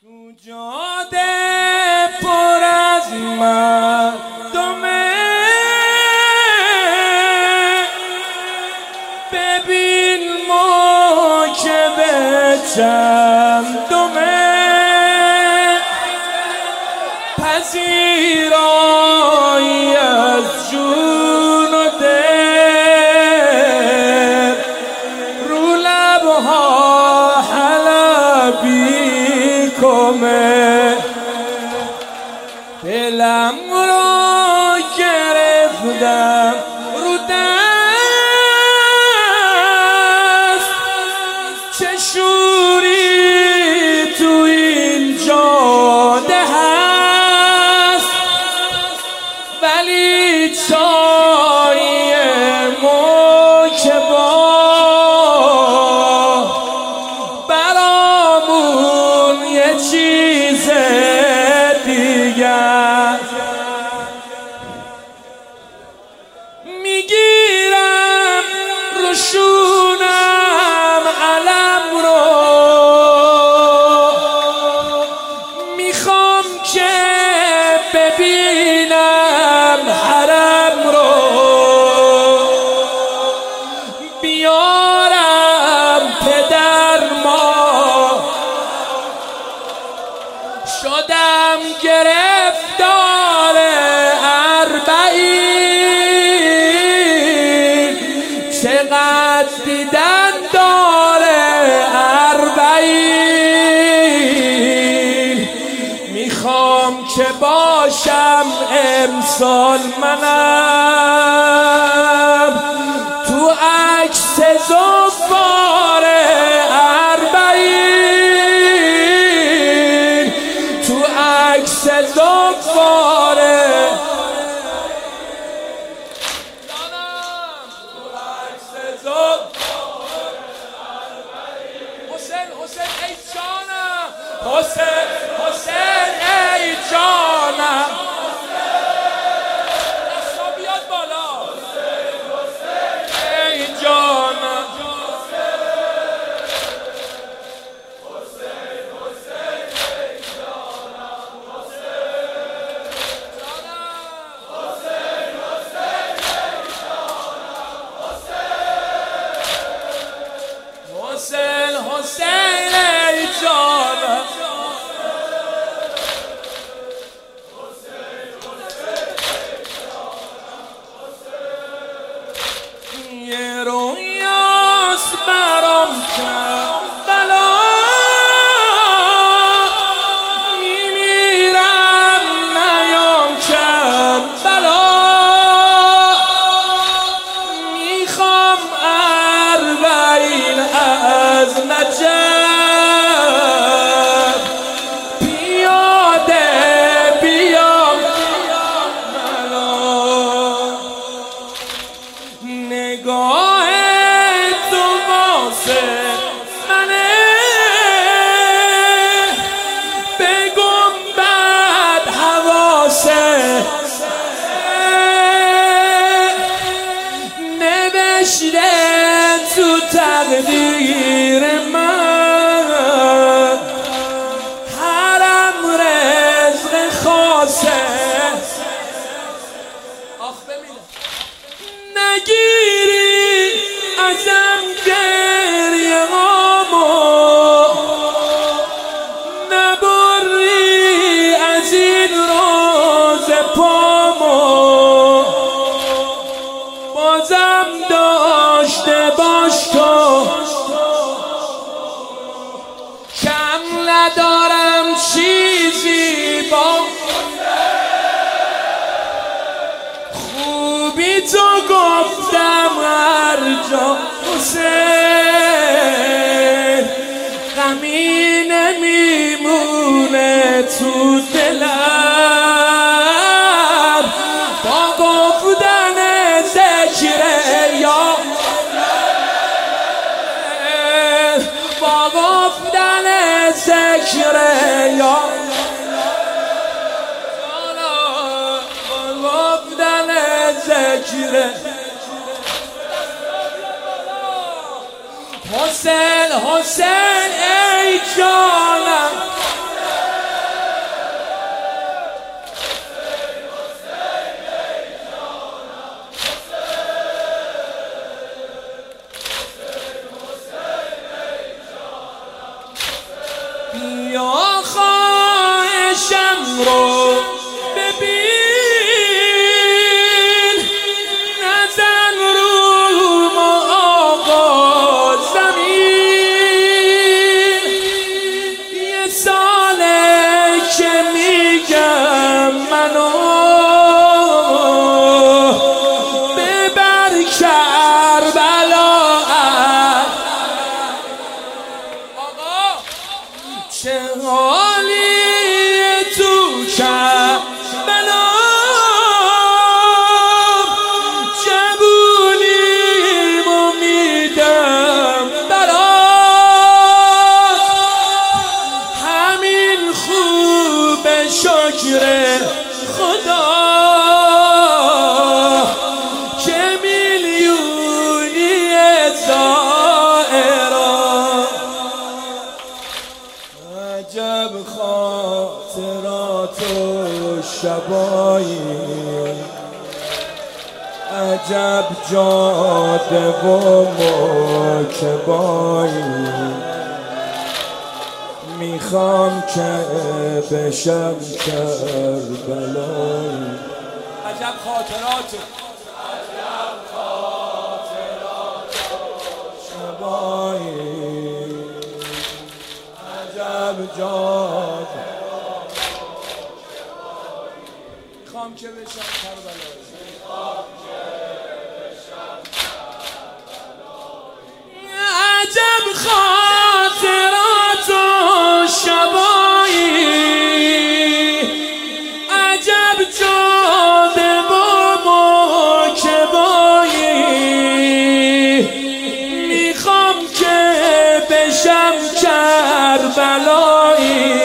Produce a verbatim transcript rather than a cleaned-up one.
تو جاده پر از مردمه، ببین موکب چندمه، پذیرایی از جون و دل، رو لبها حلبی کمه، دلم رو گرفتم رو دست، چه شوری تو این جاده هست، ولی چای موکبا برامون یه چیز دیگر، میگیرم رو شونم علم رو، میخوام که ببینم حرم رو، بیارم پدر ما شدم گرفتار اربعین، چقدر دیدن داره اربعین، میخوام که باشم امسال منم تو عکس زوار اربعین، تو عکس زوار حسین حسین ای جانم، حسین حسین ای جانم، دستا بیاد بالا، ای جانم، حسین حسین ای جانم، یه رویاست برام کربلا، میمیرم نیام کربلا، میخوام اربعین از نجف پیاده بیام ملا، نگاه تو واسه منه، بگم بد حواسه نوشته تو تقدیر من، حرم رزق خاصه، آخ ببینم نگیری ازم گریه هامو، نبری از این روز پامو، بازم داشته باش تو، کم ندارم چیزی با خوبی تو گفتم هر جا، حسین غمی نمیمونه تو دلم، با گفتن ذکر یا با گفتن ذکر یا با گفتن ذکر حسین حسین ای جانم بیا خواهشم رو ببین، نزن رو ما آقا زمین. یه ساله که میگم منو ببر کربلا. آقا چه حالی تو کربلا، جبونیمو میدم برات، همین خوب شکر خدا که میلیونی زائران. عجب خاطرات و شبایی، عجب جاده و موکبایی، میخوام که بشم کربلایی. عجب خاطرات، عجب خاطرات شبایی، عجب جاده، میخوام که بشم کربلایی. عجب خاطرات و شبایی، عجب جاده و موکبایی، میخوام که بشم کربلایی.